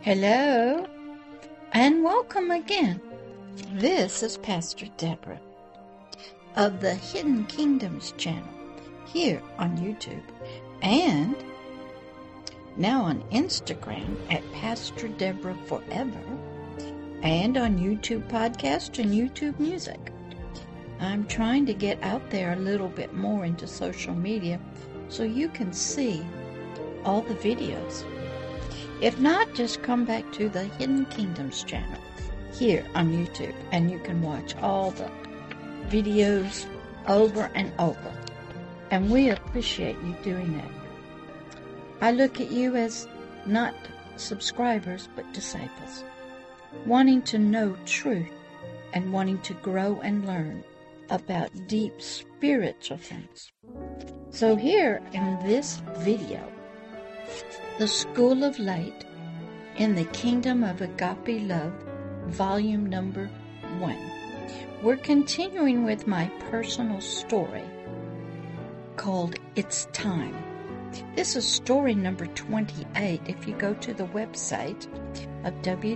Hello, and welcome again. This is Pastor Deborah of the Hidden Kingdoms channel here on YouTube and now on Instagram at Pastor Deborah Forever and on YouTube Podcast and YouTube Music. I'm trying to get out there a little bit more into social media so you can see all the videos. If not, just come back to the Hidden Kingdoms channel here on YouTube and you can watch all the videos over and over. And we appreciate you doing that. I look at you as not subscribers but disciples, wanting to know truth and wanting to grow and learn about deep spiritual things. So here in this video, The School of Light in the Kingdom of Agape Love, Volume number 1. We're continuing with my personal story called It's Time. This is story number 28 if you go to the website of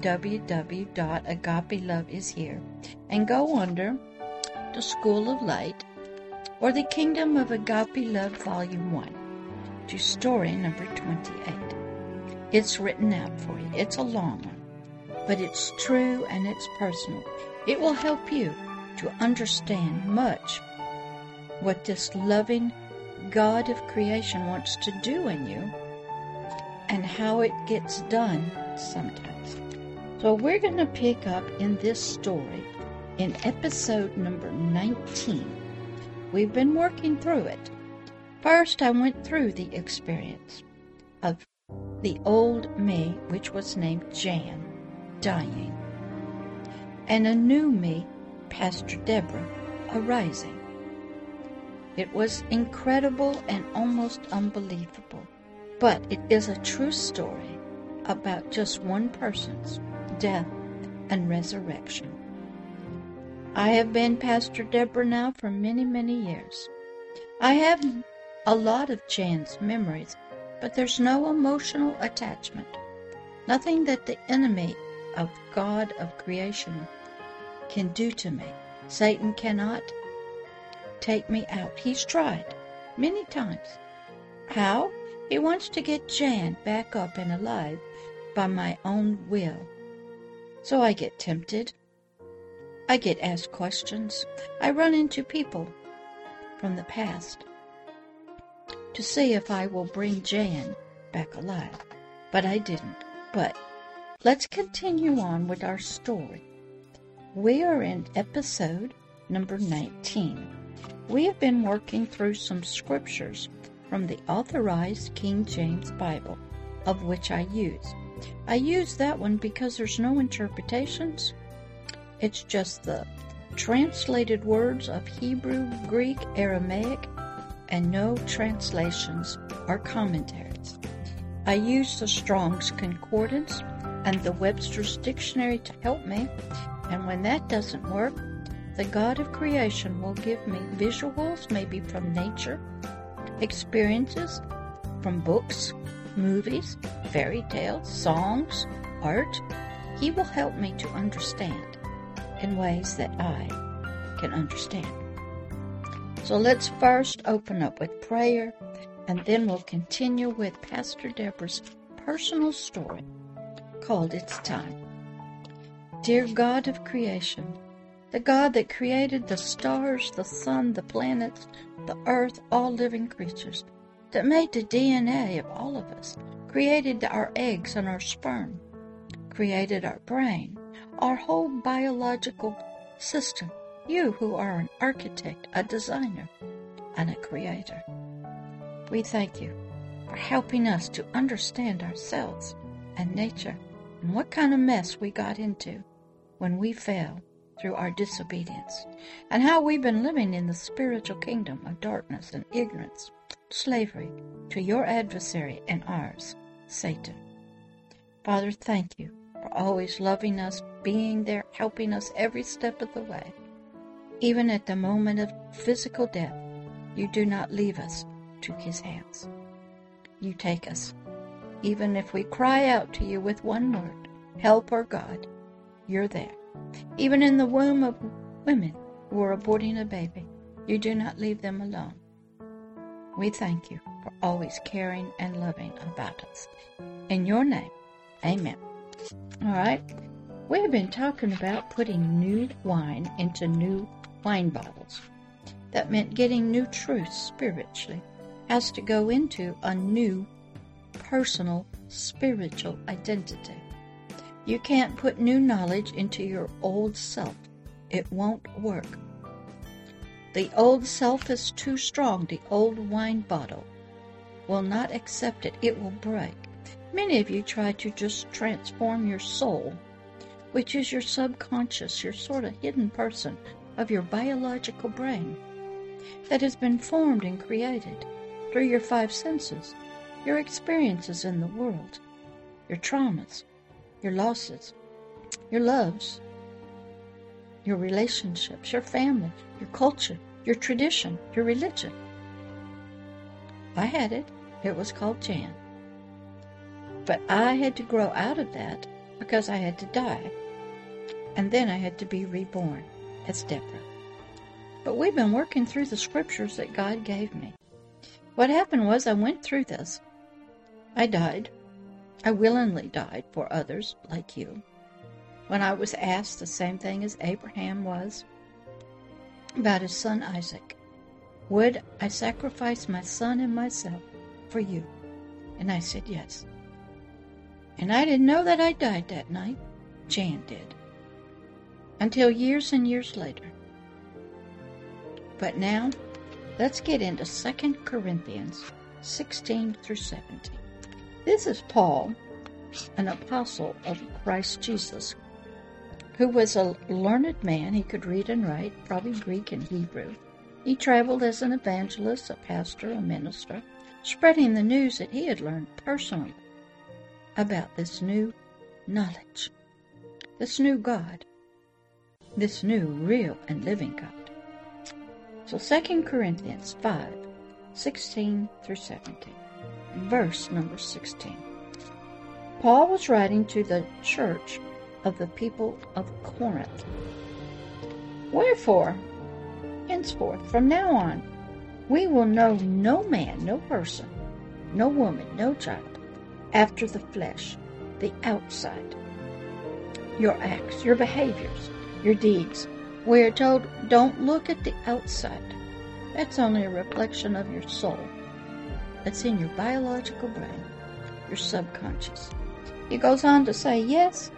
www.agapeloveishere and go under The School of Light or the Kingdom of Agape Love, Volume 1. To story number 28. It's written out for you. It's a long one, but it's true and it's personal. It will help you to understand much what this loving God of creation wants to do in you and how it gets done sometimes. So we're going to pick up in this story in episode number 19. We've been working through it. First, I went through the experience of the old me, which was named Jan, dying, and a new me, Pastor Deborah, arising. It was incredible and almost unbelievable, but it is a true story about just one person's death and resurrection. I have been Pastor Deborah now for many, many years. I have a lot of Jan's memories, but there's no emotional attachment. Nothing that the enemy of God of creation can do to me. Satan cannot take me out. He's tried many times. How? He wants to get Jan back up and alive by my own will. So I get tempted. I get asked questions. I run into people from the past to see if I will bring Jan back alive. But I didn't. But let's continue on with our story. We are in episode number 19. We have been working through some scriptures from the Authorized King James Bible, of which I use. I use that one because there's no interpretations. It's just the translated words of Hebrew, Greek, Aramaic, and no translations or commentaries. I use the Strong's Concordance and the Webster's Dictionary to help me, and when that doesn't work, the God of creation will give me visuals, maybe from nature, experiences from books, movies, fairy tales, songs, art. He will help me to understand in ways that I can understand. So let's first open up with prayer, and then we'll continue with Pastor Deborah's personal story called It's Time. Dear God of creation, the God that created the stars, the sun, the planets, the earth, all living creatures, that made the DNA of all of us, created our eggs and our sperm, created our brain, our whole biological system. You who are an architect, a designer, and a creator. We thank you for helping us to understand ourselves and nature and what kind of mess we got into when we fell through our disobedience, and how we've been living in the spiritual kingdom of darkness and ignorance, slavery to your adversary and ours, Satan. Father, thank you for always loving us, being there, helping us every step of the way. Even at the moment of physical death, you do not leave us to his hands. You take us Even if we cry out to you with one word, help or God, you're there. Even in the womb of women who are aborting a baby, you do not leave them alone. We thank you for always caring and loving about us. In your name, amen. All right, we have been talking about putting new wine into new wine bottles. That meant getting new truth spiritually has to go into a new personal spiritual identity. You can't put new knowledge into your old self. It won't work. The old self is too strong. The old wine bottle will not accept it. It will break. Many of you try to just transform your soul, which is your subconscious, your sort of hidden person of your biological brain that has been formed and created through your five senses, your experiences in the world, your traumas, your losses, your loves, your relationships, your family, your culture, your tradition, your religion. I had it. It was called Jan. But I had to grow out of that because I had to die. And then I had to be reborn as Deborah. But we've been working through the scriptures that God gave me. What happened was I went through this. I died. I willingly died for others like you. When I was asked the same thing as Abraham was about his son Isaac, would I sacrifice my son and myself for you? And I said yes. And I didn't know that I died that night. Jan did. Until years and years later. But now, let's get into 2 Corinthians 16 through 17. This is Paul, an apostle of Christ Jesus, who was a learned man. He could read and write, probably Greek and Hebrew. He traveled as an evangelist, a pastor, a minister, spreading the news that he had learned personally about this new knowledge, this new God, this new real and living God. So 2 Corinthians 5, 16 through 17, verse number 16. Paul was writing to the church of the people of Corinth. Wherefore, henceforth, from now on, we will know no man, no person, no woman, no child, after the flesh, the outside. Your acts, your behaviors, your deeds. We are told, don't look at the outside. That's only a reflection of your soul. That's in your biological brain, your subconscious. He goes on to say, yes,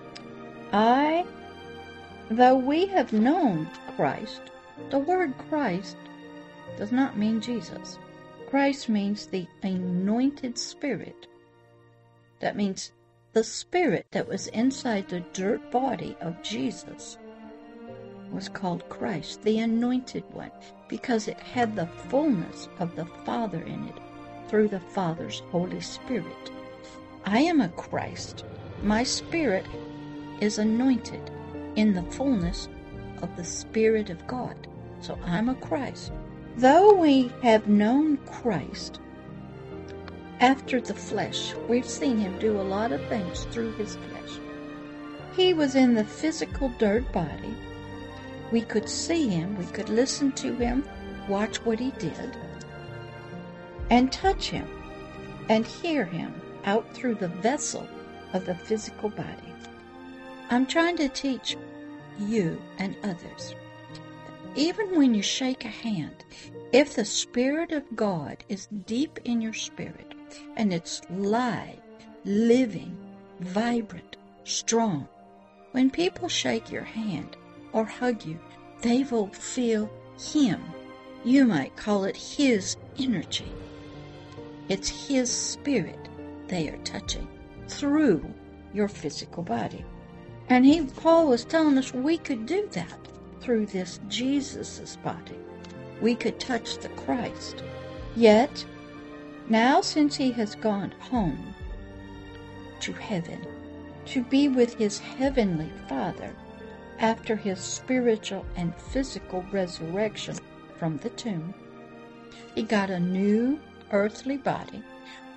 though we have known Christ, the word Christ does not mean Jesus. Christ means the anointed spirit. That means the spirit that was inside the dirt body of Jesus was called Christ, the anointed one, because it had the fullness of the Father in it through the Father's Holy Spirit. I am a Christ. My spirit is anointed in the fullness of the Spirit of God. So I'm a Christ. Though we have known Christ after the flesh, we've seen him do a lot of things through his flesh. He was in the physical dirt body. We could see him, we could listen to him, watch what he did, and touch him, and hear him out through the vessel of the physical body. I'm trying to teach you and others. Even when you shake a hand, if the Spirit of God is deep in your spirit, and it's live, living, vibrant, strong, when people shake your hand or hug you, they will feel him. You might call it his energy. It's his spirit they are touching through your physical body. And Paul was telling us we could do that through this Jesus' body. We could touch the Christ. Yet, now since he has gone home to heaven, to be with his heavenly Father, after his spiritual and physical resurrection from the tomb, he got a new earthly body,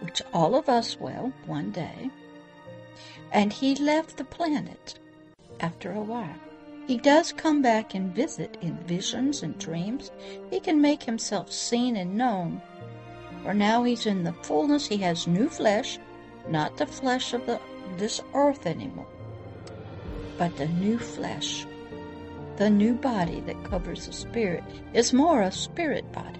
which all of us will one day, and he left the planet after a while. He does come back and visit in visions and dreams. He can make himself seen and known. For now he's in the fullness. He has new flesh, not the flesh of this earth anymore, but the new flesh. The new body that covers the spirit is more a spirit body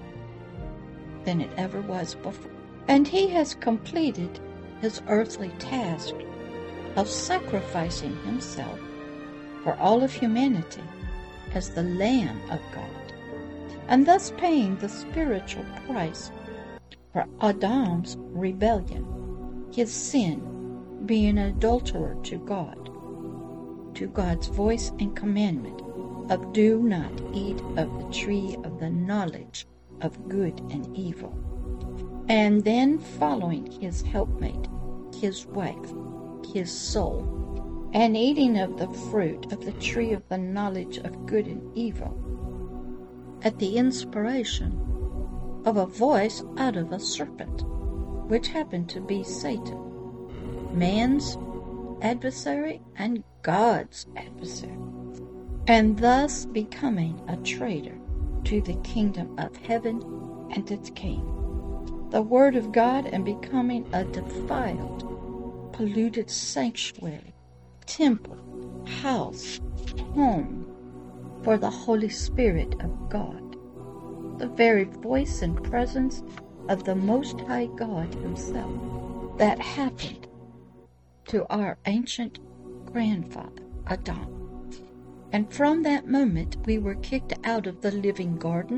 than it ever was before. And he has completed his earthly task of sacrificing himself for all of humanity as the Lamb of God, and thus paying the spiritual price for Adam's rebellion, his sin, being an adulterer to God's voice and commandment of do not eat of the tree of the knowledge of good and evil, and then following his helpmate, his wife, his soul, and eating of the fruit of the tree of the knowledge of good and evil, at the inspiration of a voice out of a serpent, which happened to be Satan, man's adversary and God's adversary, and thus becoming a traitor to the kingdom of heaven and its king, the word of God, and becoming a defiled, polluted sanctuary, temple, house, home for the Holy Spirit of God, the very voice and presence of the Most High God himself. That happened to our ancient grandfather, Adam. And from that moment we were kicked out of the living garden,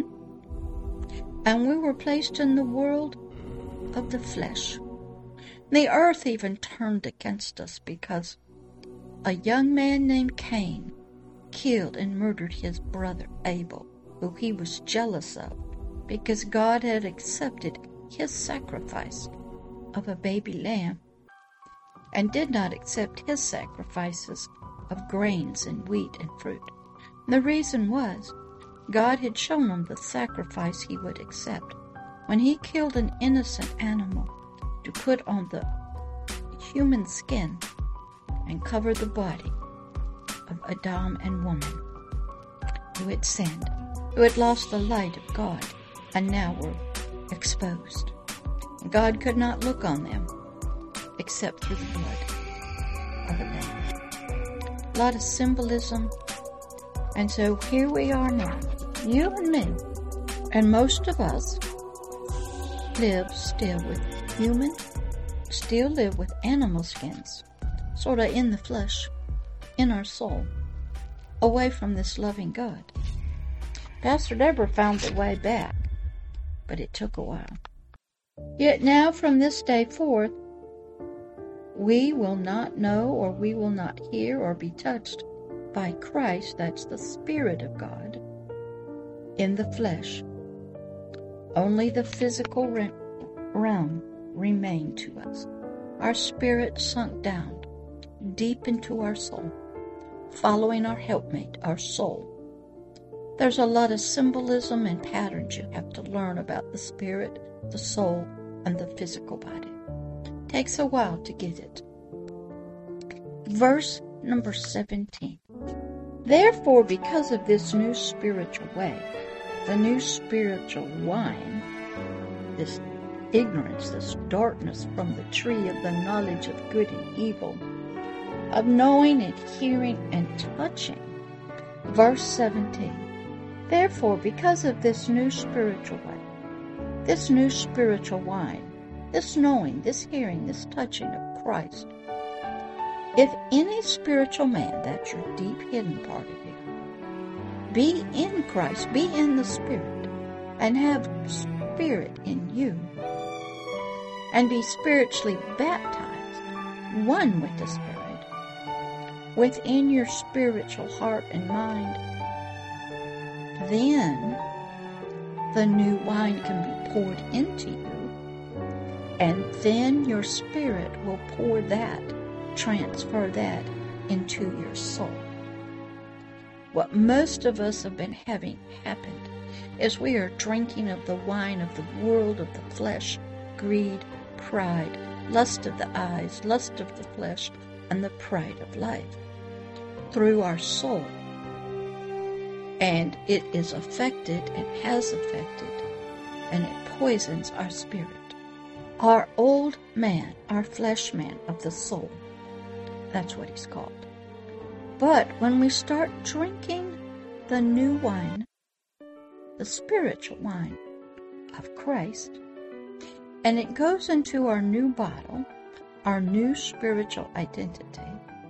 and we were placed in the world of the flesh. The earth even turned against us because a young man named Cain killed and murdered his brother Abel, who he was jealous of because God had accepted his sacrifice of a baby lamb and did not accept his sacrifices of grains and wheat and fruit. The reason was God had shown him the sacrifice he would accept when he killed an innocent animal to put on the human skin and cover the body of Adam and woman who had sinned, who had lost the light of God, and now were exposed. God could not look on them except through the blood of a lamb. A lot of symbolism. And so here we are now, you and me, and most of us live still with animal skins, sort of in the flesh, in our soul, away from this loving God. Pastor Deborah found the way back, but it took a while. Yet now from this day forth, we will not know, or we will not hear or be touched by Christ, that's the Spirit of God, in the flesh. Only the physical realm remained to us. Our spirit sunk down deep into our soul, following our helpmate, our soul. There's a lot of symbolism and patterns you have to learn about the spirit, the soul, and the physical body. Takes a while to get it. Verse number 17. Therefore, because of this new spiritual way, the new spiritual wine, this ignorance, this darkness from the tree of the knowledge of good and evil, of knowing and hearing and touching. Verse 17. Therefore, because of this new spiritual way, this new spiritual wine, this knowing, this hearing, this touching of Christ, if any spiritual man, that's your deep hidden part of you, be in Christ, be in the Spirit, and have Spirit in you, and be spiritually baptized, one with the Spirit, within your spiritual heart and mind, then the new wine can be poured into you, and then your spirit will pour that, transfer that into your soul. What most of us have been having happened is we are drinking of the wine of the world, of the flesh, greed, pride, lust of the eyes, lust of the flesh, and the pride of life through our soul. And it is affected and has affected, and it poisons our spirit. Our old man, our flesh man of the soul, that's what he's called. But when we start drinking the new wine, the spiritual wine of Christ, and it goes into our new bottle, our new spiritual identity,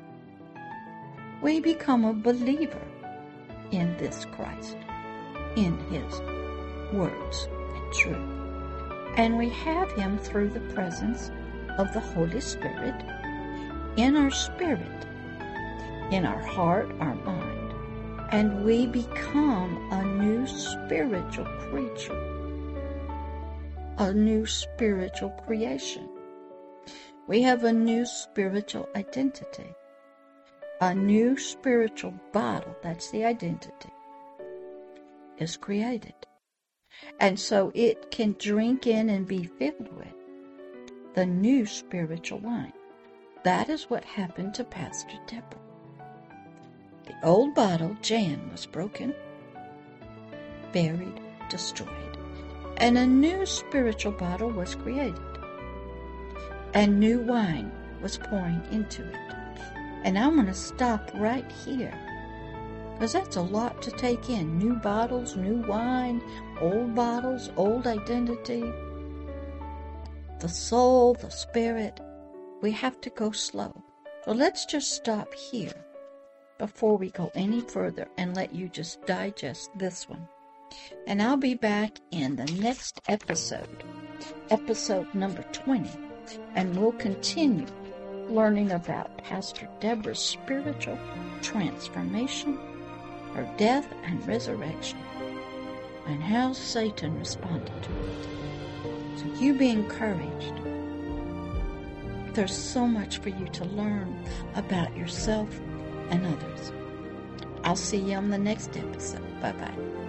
we become a believer in this Christ, in his words and truth. And we have him through the presence of the Holy Spirit in our spirit, in our heart, our mind, and we become a new spiritual creature, a new spiritual creation. We have a new spiritual identity, a new spiritual bottle, that's the identity, is created. And so it can drink in and be filled with the new spiritual wine. That is what happened to Pastor Deborah. The old bottle, Jan, was broken, buried, destroyed, and a new spiritual bottle was created. And new wine was pouring into it. And I'm going to stop right here, because that's a lot to take in. New bottles, new wine, old bottles, old identity, the soul, the spirit. We have to go slow. So let's just stop here before we go any further and let you just digest this one. And I'll be back in the next episode, episode number 20, and we'll continue learning about Pastor Deborah's spiritual transformation, her death and resurrection, and how Satan responded to it. So you be encouraged. There's so much for you to learn about yourself and others. I'll see you on the next episode. Bye-bye.